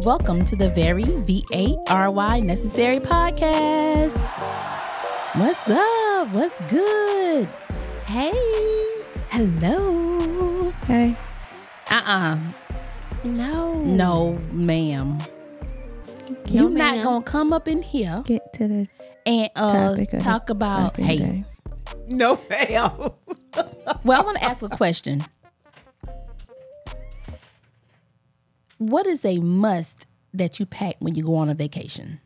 Welcome to the Very VARY Necessary podcast. What's up? What's good? Hey. Hello. Hey. No, ma'am. You're not going to come up in here Get to the and topic of talk about, the hey. day. No, ma'am. Well, I want to ask a question. What is a must that you pack when you go on a vacation?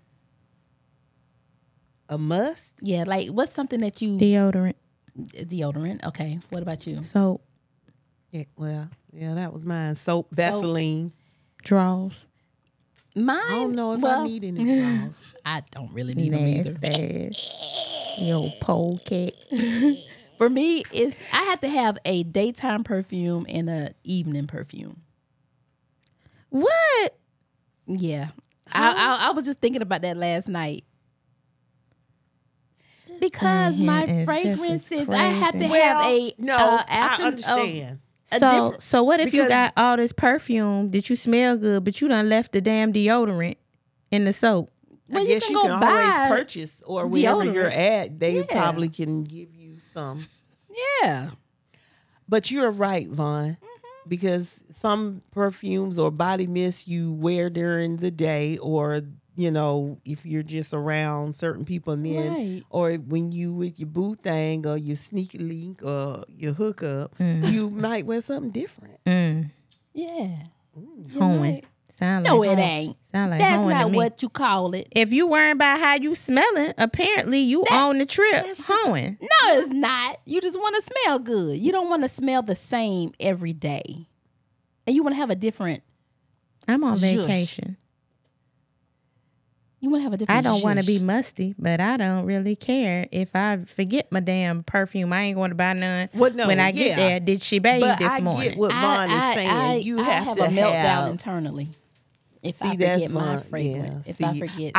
A must? Yeah, like what's something that you... Deodorant. Deodorant. Okay. What about you? Soap. Yeah, that was mine. Soap, Vaseline. Drawers. Mine? I don't know if I need any drawers. I don't really need them either. Nasty. Yo, polecat. For me, I have to have a daytime perfume and an evening perfume. What? Yeah. I was just thinking about that last night. Because thing my here is just as fragrances, I have to crazy. have a... No, after- I understand. So what if you because- got all this perfume that you smell good, but you done left the damn deodorant in the soap? Well, I guess you go can buy always purchase, or wherever deodorant. you're at, they Yeah. probably can give you some. Yeah. But you're right, Vaughn, because some perfumes or body mist you wear during the day, or if you're just around certain people, and then Right. or when you with your boo thing or your sneaky link or your hookup, you might wear something different. Yeah. Hoeing. right. Sound like No, it hoeing. ain't. Sound like That's hoeing to not me. what you call it. If you worrying about how you smelling, apparently you on the trip hoeing. No, it's not. You just want to smell good. You don't want to smell the same every day. And you want to have a different... I'm on Zhush. vacation. You want to have a different... I don't want to zhush. be musty, but I don't really care if I forget my damn perfume. I ain't going to buy none. Well, no, when I yeah. get there, did she bathe But this I morning? get what Vaughn is saying. You I have to a meltdown have. internally if See, I that's forget my Vaughn, fragrance. yeah. If I See, forget...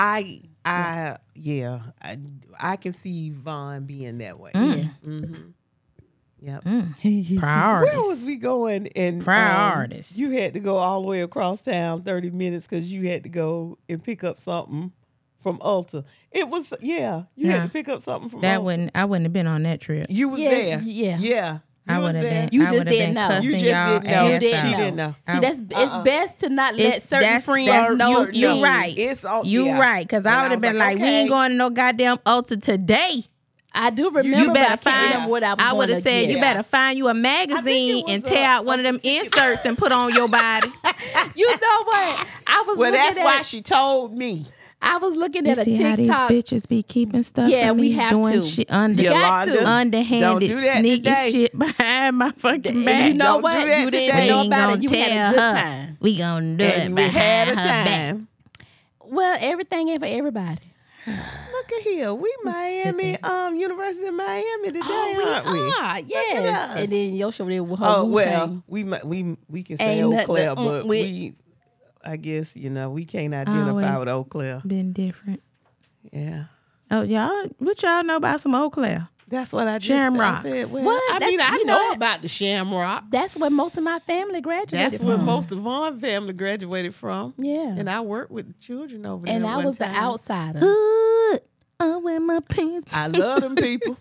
I can see Vaughn being that way. yeah. Yep. Priorities. Where was we going? And Priorities. you had to go all the way across town 30 minutes because you had to go and pick up something from Ulta. It was you had Nah. to pick up something from That Ulta. I wouldn't have been on that trip. You was Yeah, there. yeah. Yeah. I You was would have there. been. You I just would've didn't been know. cussing You just y'all didn't know. You ass didn't out. She know. didn't know. See, it's best to not let It's- certain that's- friends that's- know. you things. right. It's all, You yeah. right, because And I would have was been like, we okay. ain't going to no goddamn Ulta today. I do remember. You but better I can't remember what I was I would going have to said, get. you better find you a magazine was and tear out one of them particular- inserts and put on your body. You know what? I was Well, looking that's at. why she told me. I was looking You at a see how these TikTok. bitches be keeping stuff Yeah, from we me, have doing to. shit You got to. underhanded, Don't do that sneaky today. shit behind my fucking And back. you know Don't what? do that You didn't today. even know ain't about gonna it. You had tell a good her. time. We gonna do it And we behind had a her back. time. Well, everything ain't for everybody. Look at here. We Miami, University of Miami today, aren't we? are. Yes. us. And then Yosha there with her Oh Wu-Tang. well, we can say Ain't Eau nothing Claire, to but with. I guess we can't identify Always. with Eau Claire. Been different. Yeah, Oh, y'all, what y'all know about some Eau Claire? that's what I just Shamrocks. said. Well, What? I mean, That's- I you know know, about the Shamrock. That's where most of my family graduated That's where from. most of Vaughn family graduated from. Yeah. And I worked with the children over there. And I one was the time. outsider. Hood. I wear my pants. I love them people.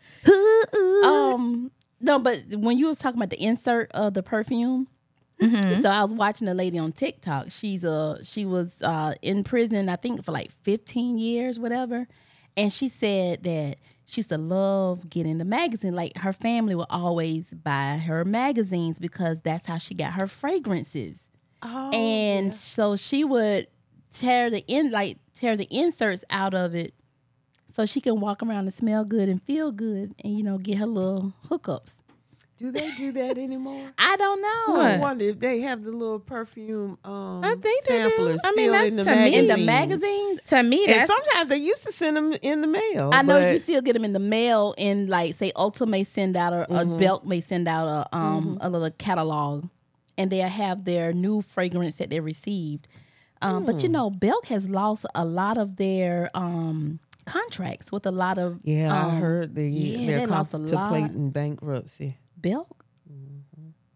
No, but when you was talking about the insert of the perfume, so I was watching a lady on TikTok. She was in prison, I think, for like 15 years, whatever. And she said that she used to love getting the magazine. Like her family would always buy her magazines because that's how she got her fragrances. Oh, And so she would tear the inserts out of it so she can walk around and smell good and feel good and get her little hookups. do they do that anymore? I don't know. I wonder if they have the little perfume I think they do. samplers I mean, still that's in the to me. In the magazines. magazines, To me, And that's sometimes they used to send them in the mail. I know but you still get them in the mail. In like, say, Ulta may send out a Belk may send out a little catalog, and they'll have their new fragrance that they received. But Belk has lost a lot of their contracts with a lot of I heard they they're lost a lot. contemplating bankruptcy. Belk.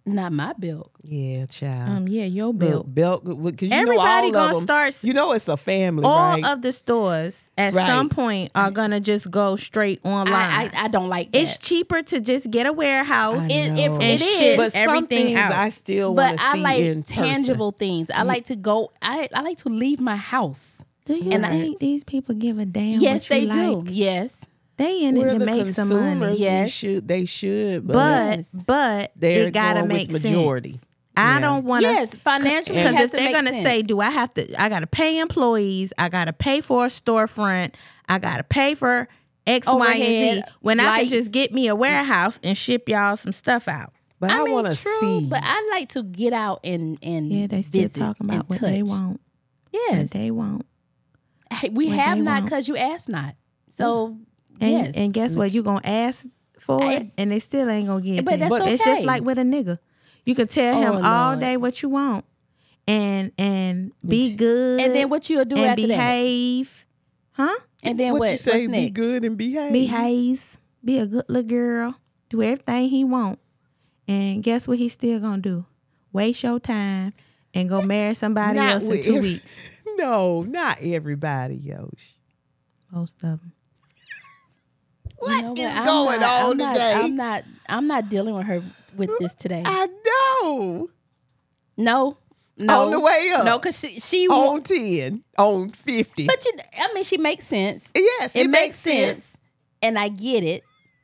Not my belt. Yeah, child. Yeah, your belt. Look, belt, because you Everybody know all gonna of them, start. You know it's a family, All right? of the stores at Right. some point are gonna just go straight online. I don't like that. It's cheaper to just get a warehouse. I It- know. it and is. ship But some everything things out. I still want but to I see like in tangible things. I like to go. I like to leave my house. Do you and I- think these people give a damn? Yes, what you they do. like? Yes. They in We're it to the make some money. consumers. Yes. They should, But Yes. they're it gotta going make with majority. sense. I Yeah. don't want to. Yes, financially, Because it has if to they're make gonna sense. say, "Do I have to? I gotta pay employees. I gotta pay for a storefront. I gotta pay for X, Y, and Z." Overhead, When I can lights. just get me a warehouse and ship y'all some stuff out. But I, mean, want to true, see. but I like to get out and Yeah, they still visit talking about and what touch. they want. Yes, What they want. Hey, we what have they not want. because you asked not. So And, yes, and guess what? You gonna ask for it, and they still ain't gonna get But it. that's It's just okay. like with a nigga. You can tell him Oh, all Lord. day what you want, and be good, and then what you'll do and after that? behave, huh? And then what what? you say? What's Be next? good and behave. Behave, be a good little girl, do everything he want, and guess what? He's still gonna do? Waste your time and go marry somebody Not else in with 2 every- weeks. No, not everybody, Yosh. Most of them. What You know is I'm going not- on I'm not- today? I'm not dealing with her with this today. I know. No. On the way up. No, because she On 10, on 50. But she makes sense. yes, It makes sense, and I get it.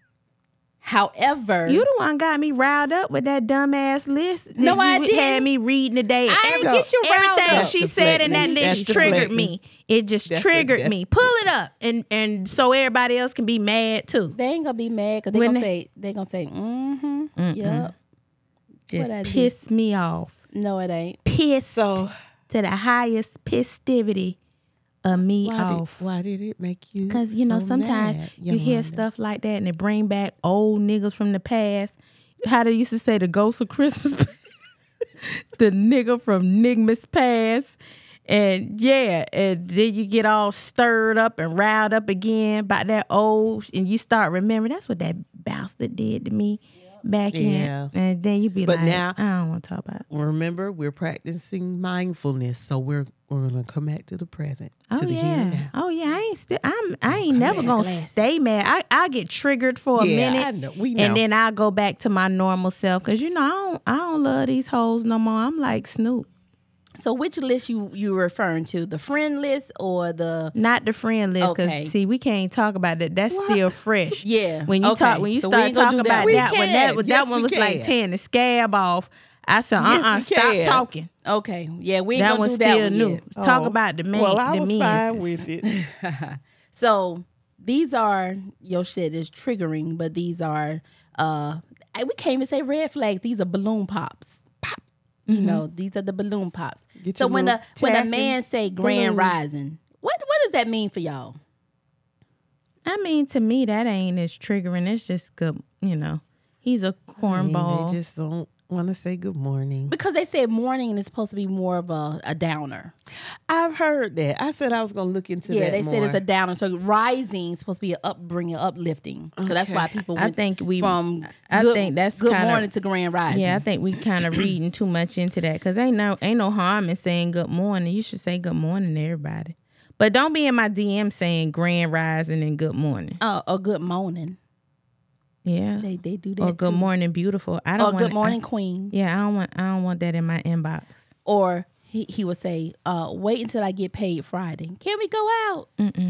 However, You the one got me riled up with that dumbass list. that No, I you didn't. had me reading today. I didn't get you riled Everything up. she That's said in that deflecting. list That's triggered deflecting. me. It just That's triggered that's- me. Pull it up, and so everybody else can be mad too. they ain't gonna be mad because When they're gonna say, mm-hmm, yep. Just I do? piss me off. No, it ain't. Pissed So- to the highest pistivity of me off. Why did it make you? Because, so sometimes mad, you hear Yolanda? stuff like that and it bring back old niggas from the past. How they used to say the ghost of Christmas past. The nigga from Nigmas past. And yeah, and then you get all stirred up and riled up again by that old, and you start remembering that's what that bastard did to me back Yeah. in. And then you be But like, now- I don't want to talk about it. Remember, we're practicing mindfulness, so we're gonna come back to the present, Oh to the here and yeah, now. oh yeah. I ain't never gonna stay mad. I get triggered for a Yeah, minute, I know. We know. and then I go back to my normal self because I don't love these hoes no more. I'm like Snoop, So which list you referring to? The friend list or the not the friend list. Because Okay. see, we can't talk about that. That's still fresh. Yeah, When you okay. talk, when you So we start ain't gonna talking do that about one. that We one, can. that Yes, one we was like can. tearing the scab off. I said, Yes, we stop can. talking. Okay, yeah, we ain't That gonna one's do that still one new. yet. Talk Oh. about the man. Well, I the was men's. fine with it. So these are your shit is triggering, but these are we can't even say red flags. These are balloon pops. Pop. You know, these are the balloon pops. Get So your when little a tack man and say grand balloon. rising, what does that mean for y'all? I mean, to me, that ain't as triggering. It's just good, He's a cornball. They just don't want to say good morning. Because they said morning is supposed to be more of a downer. I've heard that. I said I was gonna look into Yeah, that they more. said it's a downer. So rising is supposed to be an upbringing, uplifting. So that's why people I went think we. from I good, think that's good kinda- morning to grand rising. Yeah, I think we kind of reading too much into that because ain't no harm in saying good morning. You should say good morning to everybody, but don't be in my DM saying grand rising and good morning. A good morning. Yeah, They do that or good too. morning, beautiful. I Or don't want good morning, queen. Yeah, I don't want that in my inbox. Or he would say, wait until I get paid Friday. Can we go out?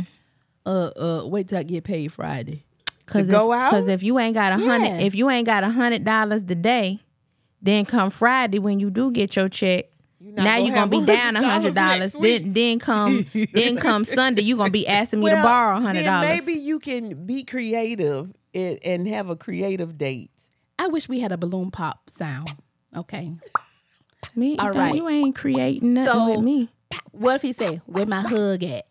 Wait till I get paid Friday. Cause go out? Because if you ain't got Yeah. if you ain't got $100 today, then come Friday when you do get your check. not Now gonna you're gonna have be down $100 $100. next Then come Sunday, you gonna be asking me to borrow $100. Then maybe you can be creative and have a creative date. I wish we had a balloon pop sound. Okay. Me, All right. you ain't creating nothing So- with me. What if he say, where my hug at?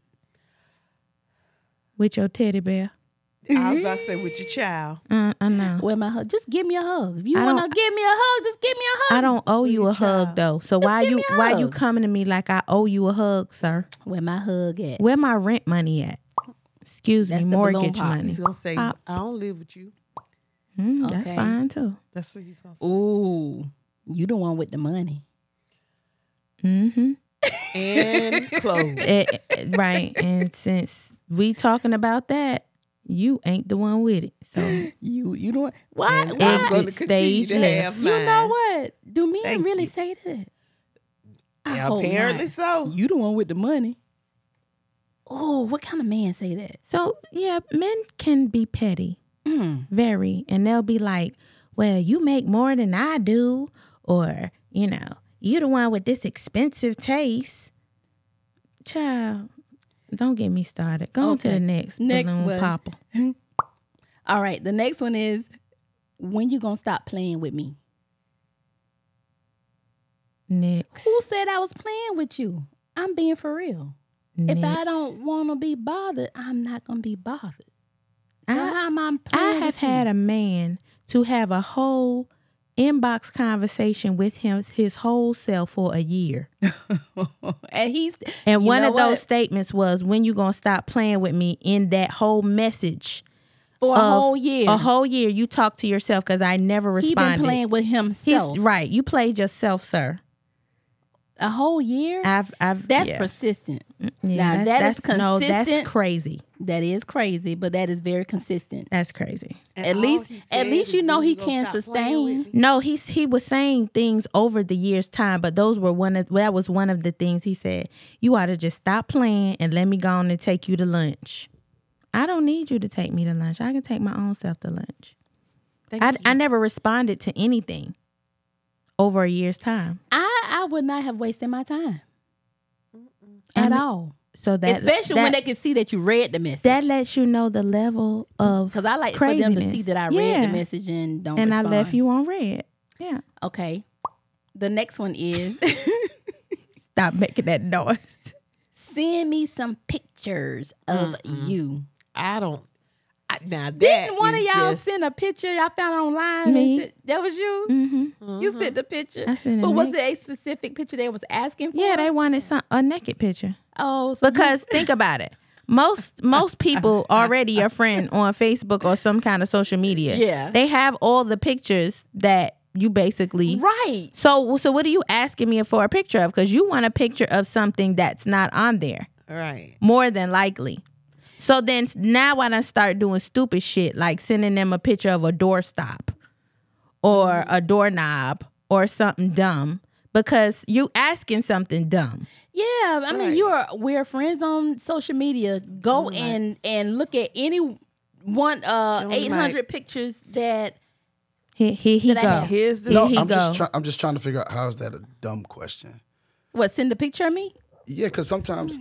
With your teddy bear. I was about to say with your child. I know. Where my hug? Just give me a hug. If you I want to don't- give me a hug, just give me a hug. I don't owe you a hug child. though. So why give you me a why you hug. coming to me like I owe you a hug, sir? Where my hug at? Where my rent money at? Excuse That's me, the balloon mortgage pop. money. He's gonna say, Pop. I don't live with you. That's Okay. fine too. That's what he's gonna say. Ooh, you the one with the money. Mm-hmm. And clothes. Right. And since we talking about that, you ain't the one with it. So You the one. Why? And Why? I'm going to Exit continue stage to left. have You mine. know what? Do men Thank really you. say that? I Yeah, hope apparently not. so. You the one with the money. Oh, what kind of man say that? So yeah, men can be petty. Very. And they'll be like, well, you make more than I do, or, you the one with this expensive taste. Child, don't get me started. Go on to Okay. the next Next balloon one. popper. All right, the next one is, when you gonna stop playing with me? Next. Who said I was playing with you? I'm being for real. If I don't want to be bothered, I'm not gonna be bothered. So how am I playing I have with you? had a man to have a whole inbox conversation with his whole self for a year. And he's And you one know of those what? statements was, when you gonna stop playing with me, in that whole message. For a of whole year. A whole year you talk to yourself, because I never He responded. been playing with himself. He's right. You played yourself, sir. A whole year? I've That's yeah. persistent. Yeah, now, that's that is no, that's consistent. crazy. That is crazy, but that is very consistent. That's crazy. And At all least- he at said least is, you know when he gonna can stop playing with sustain. me? No, he was saying things over the years' time, but that was one of the things he said. You ought to just stop playing and let me go on and take you to lunch. I don't need you to take me to lunch. I can take my own self to lunch. I never responded to anything over a year's time. I would not have wasted my time And at all. So that Especially when they can see that you read the message. that lets you know the level of Because I like craziness. for them to see that I read the message and don't and respond. I left you on red. Yeah. Okay. The next one is Stop making that noise. send me some pictures of you. I don't. Now that Didn't one of is y'all just, send a picture y'all found online? Me. And said, that was you? Mm-hmm. You sent the picture. I sent a But was neck- it a specific picture they was asking for? Yeah, they wanted a naked picture. Oh, so Because think about it. Most people already a friend on Facebook or some kind of social media. Yeah. They have all the pictures that you basically right. So what are you asking me for a picture of? Because you want a picture of something that's not on there. right. More than likely. So then now I done start doing stupid shit, like sending them a picture of a doorstop or a doorknob or something dumb, because you asking something dumb. Yeah, I mean, we're friends on social media. Go and look at any one 800 pictures that Here he Did I go. have- Here's the Here No, he I'm go. I'm just trying to figure out, how is that a dumb question? send a picture of me. Yeah, because sometimes,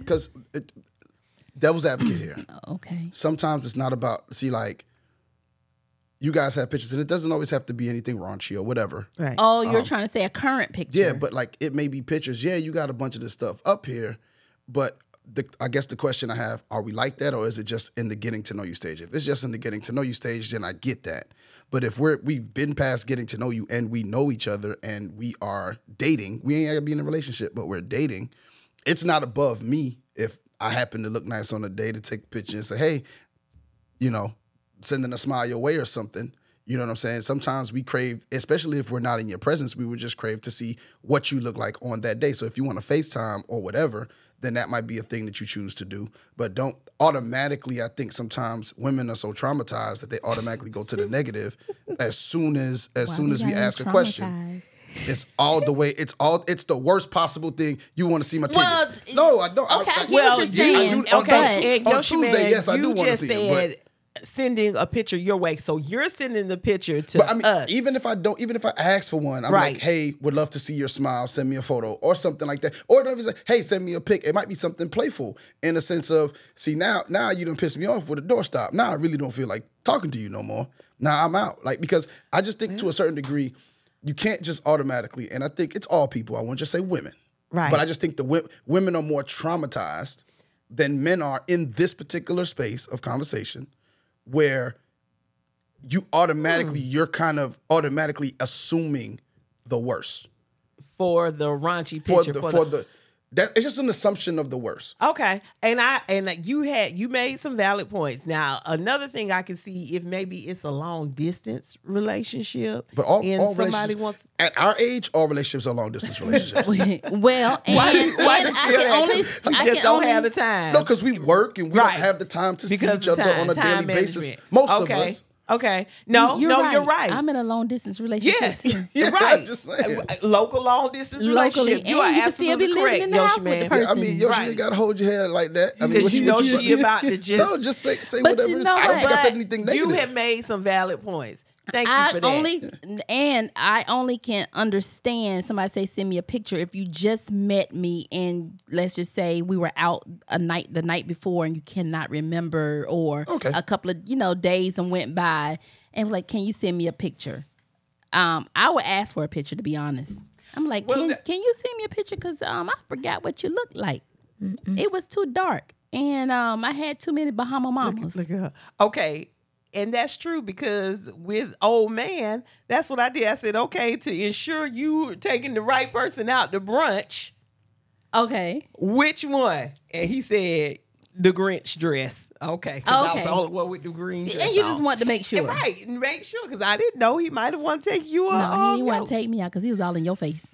devil's advocate here. Okay. Sometimes it's not about, like, you guys have pictures, and it doesn't always have to be anything raunchy or whatever. right. Oh, you're trying to say a current picture. Yeah, but like, it may be pictures. Yeah, you got a bunch of this stuff up here, but I guess the question I have, are we like that, or is it just in the getting to know you stage? If it's just in the getting to know you stage, then I get that. But if we've been past getting to know you and we know each other and we are dating, we ain't gotta be in a relationship, but we're dating, it's not above me if I happen to look nice on a day to take a picture and say, hey, sending a smile your way or something. You know what I'm saying? Sometimes we crave, especially if we're not in your presence, we would just crave to see what you look like on that day. So if you want to FaceTime or whatever, then that might be a thing that you choose to do. But don't automatically, I think sometimes women are so traumatized that they automatically go to the negative as soon as we ask a question. It's all the way. It's the worst possible thing. You want to see my titties? Well, no, I don't. okay, I get yeah, what you're saying, Okay, on Yoshi Tuesday, Man, yes, I do you want to just see it. said sending a picture your way, so you're sending the picture to But I mean, us. even if I ask for one, I'm Right. like, hey, would love to see your smile, send me a photo or something like that. Or don't even say, hey, send me a pic. It might be something playful in the sense of, see, now you done pissed me off with a doorstop. Now I really don't feel like talking to you no more. Now I'm out. Like, because I just think to a certain degree, you can't just automatically, and I think it's all people, I won't just say women. Right. But I just think the women are more traumatized than men are in this particular space of conversation, where you you're kind of automatically assuming the worst for the raunchy for picture. It's just an assumption of the worst. Okay, and you made some valid points. Now, another thing I can see if maybe it's a long distance relationship, But all somebody relationships wants. at our age, all relationships are long distance relationships. Well, and, Why do you and feel I can that? only, 'Cause we I just can don't only, have the time. No, because we work and we Right. don't have the time to see Because each of other time, on a time daily basis. management. Most of Okay. us. Okay. No, you're right. I'm in a long distance relationship Yes. too. Yeah, right. I'm just saying. Local long distance Locally, relationship. and You are you can still be absolutely living correct, in the Yoshi house with the man. person. I mean, Yoshi, Right. you gotta hold your head like that. I mean, Because you know what she about to just. No, just say But whatever. you it is. know I don't what? think I said But anything negative. you have made some valid points. Thank you for that. I only can understand somebody say send me a picture if you just met me and let's just say we were out the night before and you cannot remember, or Okay. a couple of days and went by and was like, can you send me a picture? I would ask for a picture, to be honest. I'm like, can you send me a picture? Because I forgot what you looked like. It was too dark. And I had too many Bahama mamas. Look at her. Okay. And that's true because with old man, that's what I did. I said, okay, to ensure you taking the right person out to brunch, Okay. which one? And he said, the Grinch dress. Okay. 'Cause I was Okay. the only one with the green dress. And you just on. want to make sure. Right. And make sure because I didn't know he might have wanted to take you No, he didn't want out. to take me out because he was all in your face.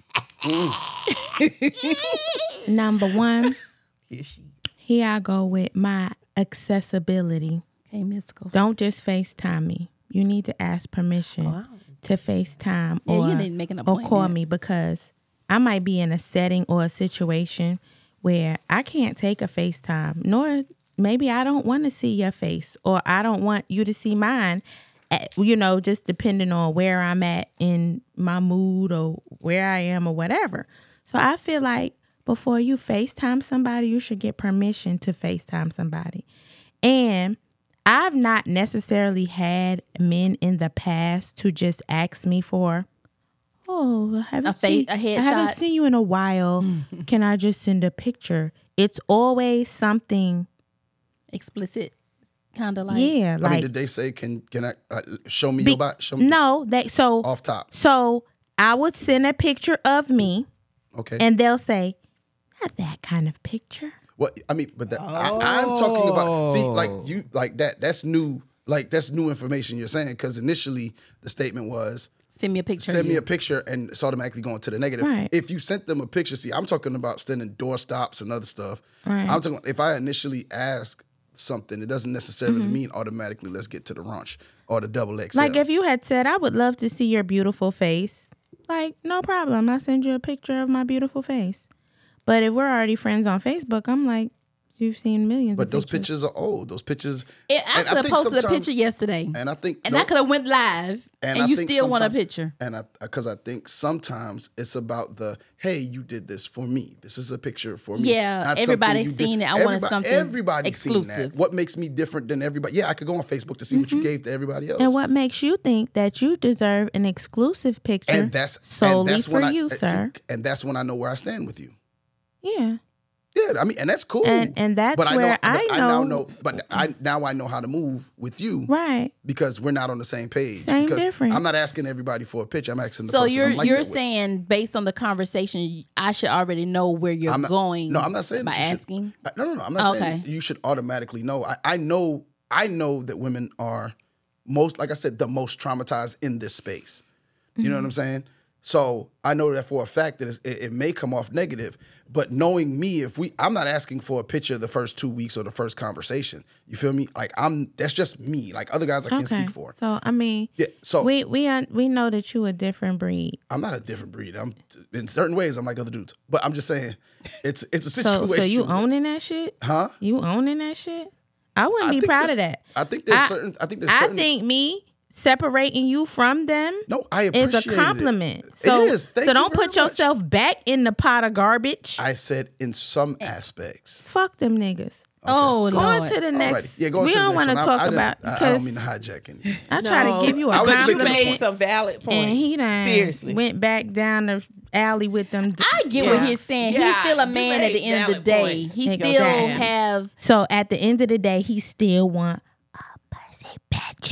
Number one, Here she. here I go with my accessibility. Okay, mystical. Don't just FaceTime me. You need to ask permission to FaceTime Yeah, or, you need to make an or call appointment. me, because I might be in a setting or a situation where I can't take a FaceTime, nor maybe I don't want to see your face or I don't want you to see mine, just depending on where I'm at in my mood or where I am or whatever. So I feel like before you FaceTime somebody, you should get permission to FaceTime somebody. And I've not necessarily had men in the past to just ask me for, I haven't a I haven't headshot. seen you in a while. Can I just send a picture? It's always something. Explicit, kind of like. Yeah, I like mean, did they say can I show me your body? Show me no, off top. So I would send a picture of me, Okay. and they'll say, "Not that kind of picture." Well, I mean, but I'm talking about. See, like that. That's new. Like that's new information you're saying, because initially the statement was Send me a picture. send of me you. a picture, and it's automatically going to the negative. Right. If you sent them a picture, see, I'm talking about sending doorstops and other stuff. Right. I'm talking if I initially ask something, it doesn't necessarily mean automatically let's get to the raunch or the double XL. Like if you had said, "I would love to see your beautiful face," like no problem, I send you a picture of my beautiful face. But if we're already friends on Facebook, I'm like, you've seen millions. But of those pictures. pictures are old. Those pictures. I and could have think posted a sometimes- picture yesterday, And I think I could have went live, and I you think still want a sometimes- picture. And because I think sometimes it's about hey, you did this for me. This is a picture for me. Yeah, Not something everybody's you did. seen it. I wanted something Everybody's seen exclusive. that. What makes me different than everybody? Yeah, I could go on Facebook to see what you gave to everybody else. And what makes you think that you deserve an exclusive picture And that's solely and that's for when you, see, sir? and that's when I know where I stand with you. Yeah. Yeah, I mean, and that's cool. And that's but where I now know- know. But I know how to move with you, Right. because we're not on the same page. Same because difference. I'm not asking everybody for a picture. I'm asking the So person I'm like you're that with. saying based on the conversation, I should already know where you're going. No, I'm not saying by that you should- asking. No. I'm not saying Okay. you should automatically know. I know that women are most, like I said, the most traumatized in this space. You know what I'm saying? So I know that for a fact that it may come off negative, but knowing me, I'm not asking for a picture the first 2 weeks or the first conversation. You feel me? Like that's just me. Like other guys I can't speak for. So I mean, Yeah, so- we know that you a different breed. I'm not a different breed. I'm in certain ways I'm like other dudes, but I'm just saying it's a situation. So you owning that shit? Huh? You owning that shit? I wouldn't I be think proud there's- of that. I think there's certain. I think me separating you from them No, I is appreciate a compliment. It. So, It is. Thank so you don't very put much. yourself back in the pot of garbage. I said in some aspects. Fuck them niggas. Oh, Go on Lord. to the next. Alrighty. Yeah, go on we to the don't next want to one. talk I about don't because mean to hijack anything. I try to give you a I was just You making a compliment, made some valid points. and he done Seriously. went back down the alley with them. I get Yeah. what he's saying. Yeah, He's still a you man at the made end of the valid day. points. He Exactly. still have. So at the end of the day, he still want a pussy picture.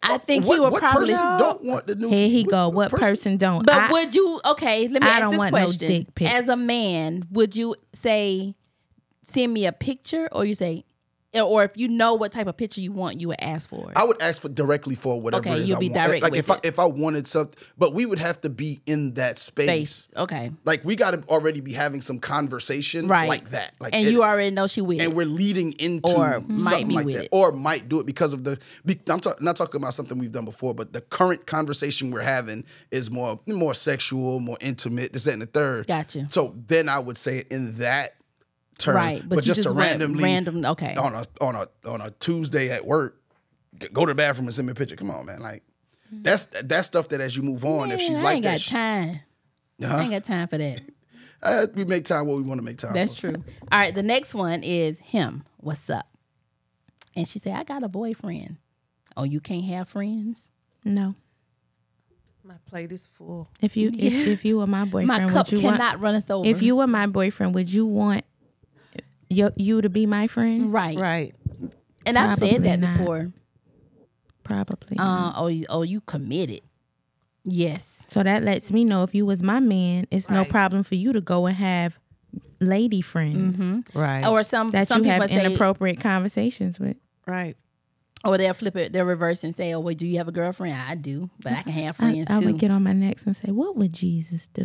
I think he would what probably. person don't want the new? Here he go. What person don't? But would you? Okay, let me I ask don't this want no question. dick pics. As a man, would you say, send me a picture, or you say, or if you know what type of picture you want, you would ask for it? I would ask for directly for whatever Okay, it is you'll I be want. direct Like with if I wanted something, but we would have to be in that space. Okay. Like we got to already be having some conversation Right. like that. Like And you already know she will. and we're leading into Or might something be like with that, it. or might do it because of the. I'm not talking about something we've done before, but the current conversation we're having is more sexual, more intimate. This, that, and the third. Gotcha. So then I would say it in that term, Right, but you just to just went randomly, random- okay. on a Tuesday at work, go to the bathroom and send me a picture. Come on, man, like that's stuff that as you move on, if she's I like ain't that, got time. I ain't got time for that. we make time what we want to make time. That's for. true. All right, the next one is him. What's up? And she said, I got a boyfriend. Oh, you can't have friends? No. My plate is full. If you were my boyfriend, My cup would you cannot runneth over. If you were my boyfriend, would you want you to be my friend? Right. Right. And I've said Probably that not. before. Probably. not. You committed. Yes. So that lets me know if you was my man, it's no Right. problem for you to go and have lady friends Right. Or some that some you people have say, inappropriate conversations with. Right. or they'll flip it, they'll reverse and say, oh, well, do you have a girlfriend? I do, but I can have friends I too. would get on my necks and say, what would Jesus do?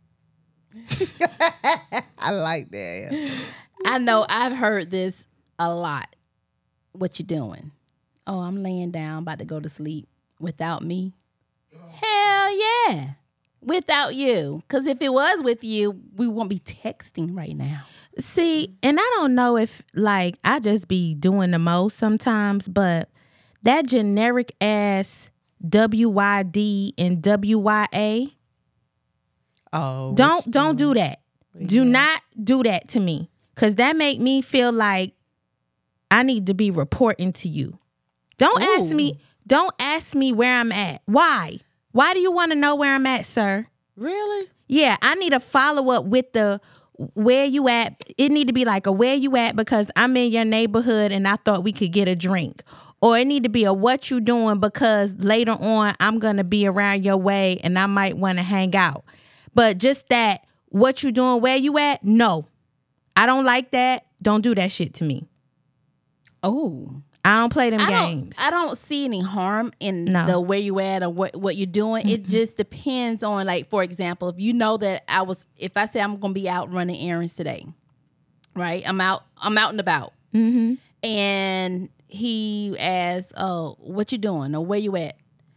I like that. I know I've heard this a lot. What you doing? Oh, I'm laying down, about to go to sleep. Without me? Hell yeah. Without you. Because if it was with you, we won't be texting right now. See, and I don't know if like I just be doing the most sometimes, but that generic ass WYD and WYA, Oh. don't do that. Do not do that to me. Cause that make me feel like I need to be reporting to you. Don't ask me where I'm at. Why? Why do you want to know where I'm at, sir? Really? Yeah, I need a follow up with the where you at. It need to be like a where you at because I'm in your neighborhood and I thought we could get a drink. Or it need to be a what you doing because later on I'm going to be around your way and I might want to hang out. But just that, what you doing, where you at? No. I don't like that. Don't do that shit to me. Oh. I don't play them games. I don't see any harm in No. the where you at or what you're doing. It just depends on, like, for example, if you know that if I say I'm going to be out running errands today, right? I'm out and about. Mm-hmm. And he asks, oh, what you doing? Or where you at?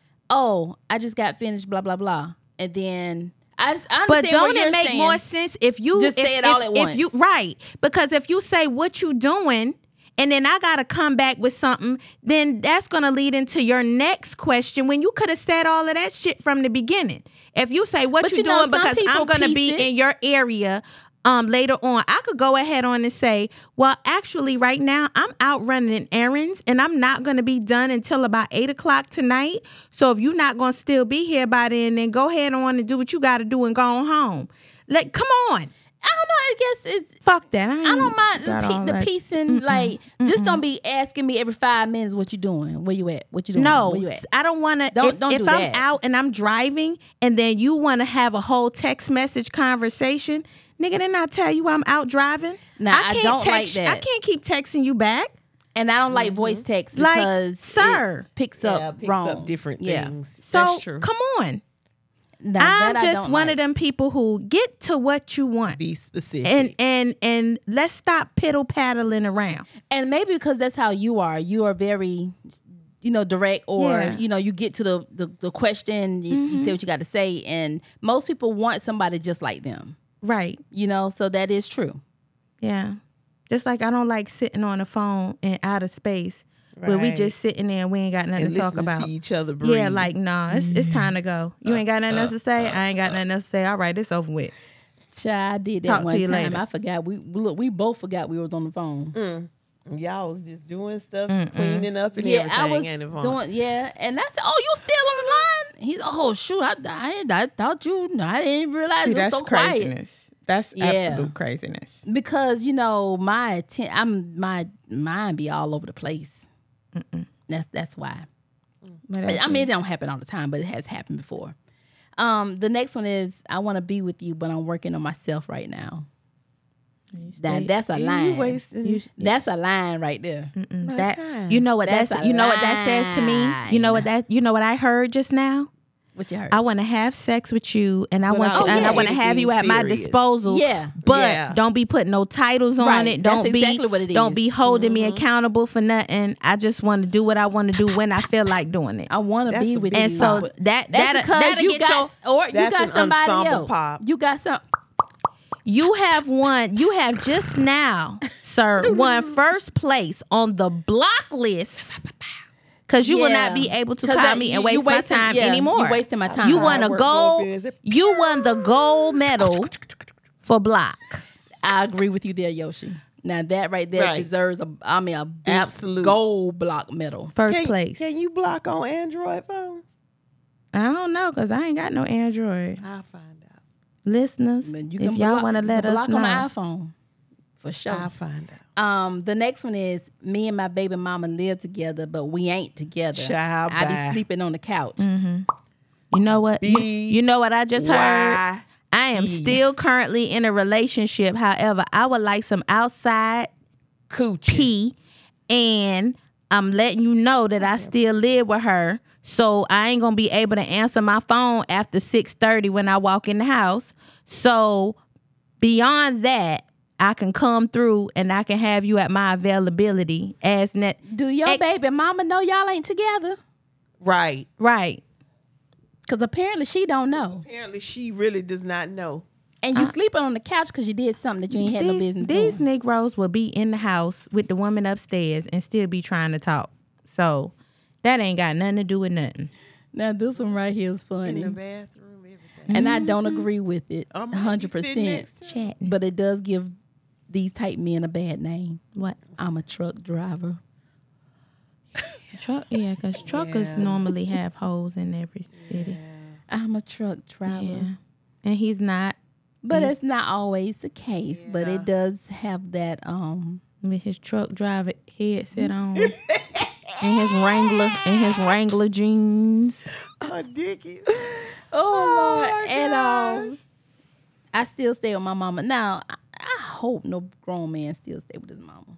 Oh, I just got finished, blah, blah, blah. And then I understand But don't what you're it make saying. more sense if you Just say it all at once. If you right, because if you say what you doing, and then I gotta come back with something, then that's gonna lead into your next question when you could have said all of that shit from the beginning. If you say what But you you know, doing some because people I'm gonna piece be it. in your area later on, I could go ahead on and say, well, actually right now I'm out running errands and I'm not gonna be done until about 8:00 tonight. So if you're not gonna still be here by then go ahead on and do what you gotta do and go on home. Like, come on. I don't know. I guess it's. Fuck that. I don't mind got all the that. piecing. Like, just don't be asking me every 5 minutes what you doing, where you at, what you doing, No, where you at. I don't want to. Don't If do I'm that. out and I'm driving, and then you want to have a whole text message conversation, nigga, then I tell you I'm out driving. Nah, I can't don't like text, that. I can't keep texting you back. And I don't like voice text Like, because sir. it picks Yeah, up picks wrong. up different Yeah. things. So That's true. come on. Nah, I'm that I just don't one like. of them people who get to what you want, Be specific. and let's stop piddle paddling around. And maybe because that's how you are. You are very, direct, or Yeah. you get to the question. You say what you got to say, and most people want somebody just like them. Right. So that is true. Yeah. Just like I don't like sitting on the phone in outer space where we Right. just sitting there and we ain't got nothing and to talk listening about. to each other breathe. Yeah, like, nah, it's time to go. You ain't got nothing else to say? I ain't got nothing else to say. All right, it's over with. Child, I did that Talk to one you time. later. I forgot. We both forgot we was on the phone. Y'all was just doing stuff, cleaning up and Yeah, everything. I was ain't it, Vaughn? doing. Yeah, and I said, "Oh, you still on the line?" He's, "Oh, shoot, I thought you. I didn't realize it was so quiet." That's Yeah. absolute craziness. Because my mind be all over the place. That's why. I mean, it don't happen all the time, but it has happened before. The next one is I want to be with you, but I'm working on myself right now. That's a line. You wasting That's a line right there. my That time. you know what That's that's a you know what that says to me. You know what I heard just now. What you heard? I want to have sex with you, and I But want I you, and I don't want to want have you at anything my serious. disposal. Yeah. but Yeah. don't be putting no titles on Right. it. That's Don't be exactly what it don't is. be holding me accountable for nothing. I just want to do what I want to do when I feel like doing it. I want to That's be a with big you. And so pop. that That's because that'll you get got or you That's got an somebody ensemble else. pop. You got some. you have just now, sir, won first place on the block list. Because you will not be able to 'Cause call that- me you- and waste you my wasting- time yeah, anymore. You wasting my time. You won a Work gold. more busy. You won the gold medal for block. I agree with you there, Yoshi. Now that right there Right. deserves a big Absolute. gold block medal. First place. Can you block on Android phones? I don't know because I ain't got no Android. I'll find out. Listeners, Man, you if can y'all block- want to you let can us block know. on the iPhone for sure. I'll find out. The next one is me and my baby mama live together, but we ain't together. Child, I bye. be sleeping on the couch. You know what? You know what I just heard? Why? I am still currently in a relationship. However, I would like some outside Coochie. pee, and I'm letting you know that I still live with her. So I ain't gonna be able to answer my phone after 6:30 when I walk in the house. So beyond that, I can come through and I can have you at my availability as net. Do your baby mama know y'all ain't together? Right. Right. Because apparently she don't know. Apparently, she really does not know. And you sleeping on the couch because you did something that you ain't had no business These doing. Negroes will be in the house with the woman upstairs and still be trying to talk. So that ain't got nothing to do with nothing. Now this one right here is In the funny. bathroom, everything. And I don't agree with it I might be sitting 100%. next to her. Chatting. But it does give these type men a bad name. What? I'm a truck driver. Truck? Yeah, because truckers Yeah. normally have holes in every city. I'm a truck driver. Yeah. And he's not But it's not always the case. But it does have that with his truck driver headset on. and his Wrangler jeans. Oh, Dickie. Oh, Lord. my And gosh. I still stay with my mama. Now, I hope no grown man still stay with his mama.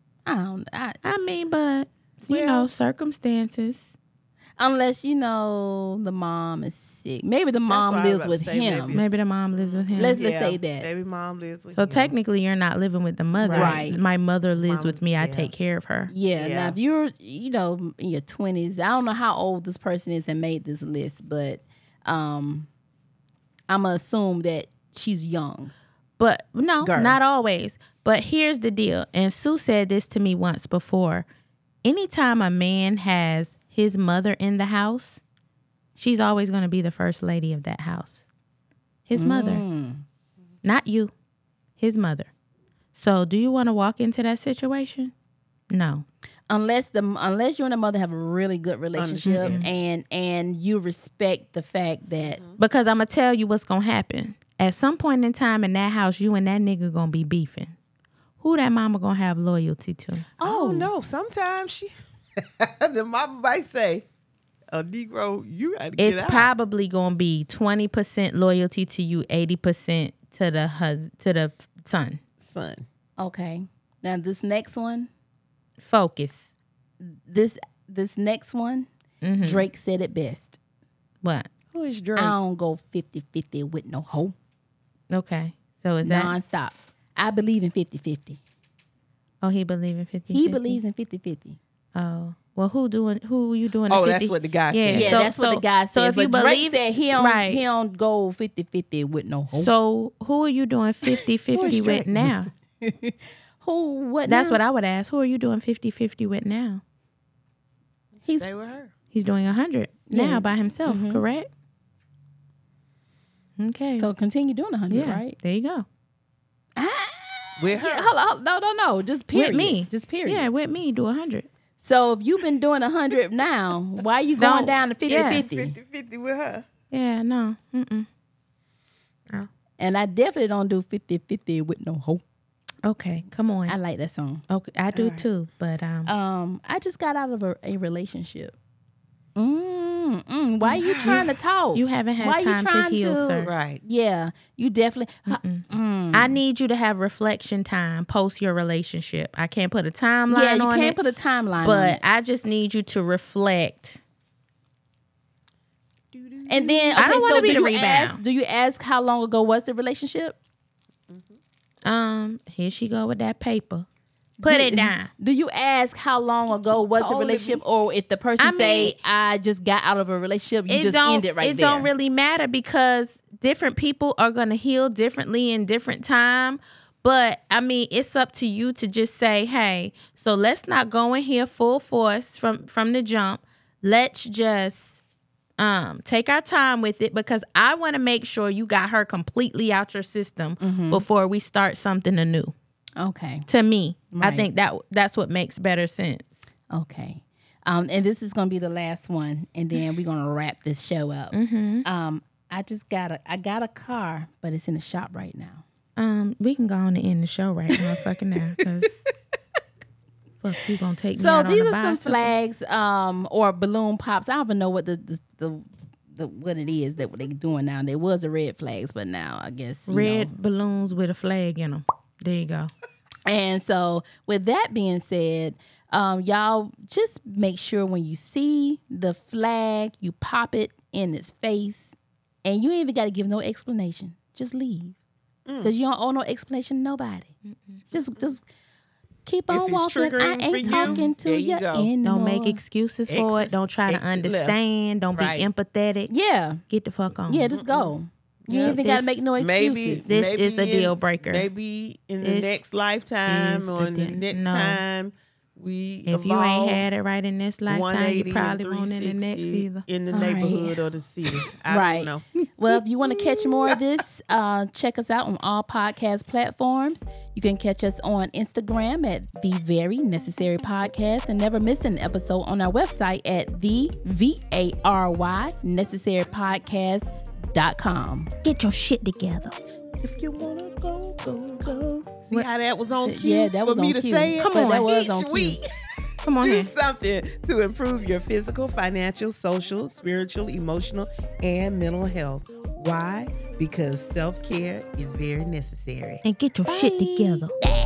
I mean, but you know, circumstances. Unless, you know, the mom is sick. Maybe the mom what I was lives about with to say, him. Maybe the mom lives with him. Let's say that. Baby mom lives with So him. technically, you're not living with the mother. Right. My mother lives Mom, with me. I yeah. take care of her. Yeah. Yeah. Now, if you're, you know, in your 20s, I don't know how old this person is and made this list, but I'm going to assume that she's young. But no, Girl. not always. But here's the deal. And Sue said this to me once before. Anytime a man has his mother in the house, she's always going to be the first lady of that house. His mother. Not you. His mother. So do you want to walk into that situation? No. Unless you and the mother have a really good relationship and you respect the fact that Because I'm going to tell you what's going to happen. At some point in time in that house, you and that nigga going to be beefing. Who that mama going to have loyalty to? Oh no! Sometimes she, the mama might say, "A Negro, you got to get It's out." probably going to be 20% loyalty to you, 80% to the son. Son. okay. Now this next one, Focus. this next one, Drake said it best. What? Who is Drake? I don't go 50-50 with no hoe. Okay. So is that? Non-stop. I believe in 50-50. Oh, he believe in 50. He believes in 50-50. Oh. Well, who you doing? Oh, the 50? that's what the guy Yeah, said. Yeah, so- that's what the guy so said. if you but Drake believe- said he don't, right. he don't go 50-50 with no hoe. So who are you doing 50-50 with Drake? now? Who? What? That's now? what I would ask. Who are you doing 50-50 with now? He's Stay with her. He's doing 100 Yeah. now by himself, correct? Okay. so continue doing 100, yeah, right? there you go. With her. Yeah, hold on, no, just period. With me. Just period. Yeah, with me, do 100. So if you've been doing 100 now, why are you going Don't- down to 50-50? 50-50 with her. Yeah, no. Mm-mm. And I definitely don't do 50-50 with no hoe. Okay, come on. I like that song. Okay, I do too, but I just got out of a relationship. Why are you trying to talk? You haven't had Why you time to trying heal, to- sir. Right. Yeah, you definitely. I need you to have reflection time post your relationship. I can't put a timeline Yeah, you on can't it, put a timeline on but it. I just need you to reflect. And then, okay, I don't wanna so be do the you rebound. ask? Do you ask how long ago was the relationship? Here she go with that paper. Put it down. Do you ask how long ago was the calling relationship, me. or if the person I mean, say I just got out of a relationship, you just end it right It there? don't really matter because different people are gonna heal differently in different time. But I mean, it's up to you to just say, hey, so let's not go in here full force from the jump. Let's just take our time with it because I want to make sure you got her completely out your system before we start something anew. Okay. To me, I Right. think that's what makes better sense. Okay. And this is gonna be the last one, and then we're gonna wrap this show up. I got a car, but it's in the shop right now. We can go on and end the show right now, fucking now, because fuck, you gonna take me So out these on a are some bicycle? flags, or balloon pops. I don't even know what the what it is that what they doing now. There was a red flags, but now I guess you Red know. balloons with a flag in them. There you go. And so, with that being said, y'all just make sure when you see the flag, you pop it in its face, and you ain't even got to give no explanation. Just leave, because you don't owe no explanation to nobody. Just keep on it's walking. I triggering for ain't you, talking to there you you go. anymore. Don't make excuses for it. Don't try to exit left. understand. Don't be Right. empathetic. Yeah, Get the fuck on. yeah, just go. You Yeah, ain't even got to this- make no excuses. This is a deal breaker. Maybe in the This next lifetime is or a in the deal- next no. time we If you ain't had it right in this lifetime, you 180 and probably won't in the next 360 either. in the All right. neighborhood or the city. I Right. don't know. Well, if you want to catch more of this, check us out on all podcast platforms. You can catch us on Instagram at The Very Necessary Podcast, and never miss an episode on our website at the VARY Necessary Podcast.com. Get your shit together. If you wanna go, go, go. See how that was on cue? Yeah, that was for me on to cue. say it? Come on. That was Each on cue. week. Come on Do here. something to improve your physical, financial, social, spiritual, emotional, and mental health. Why? Because self-care is very necessary. And get your shit together.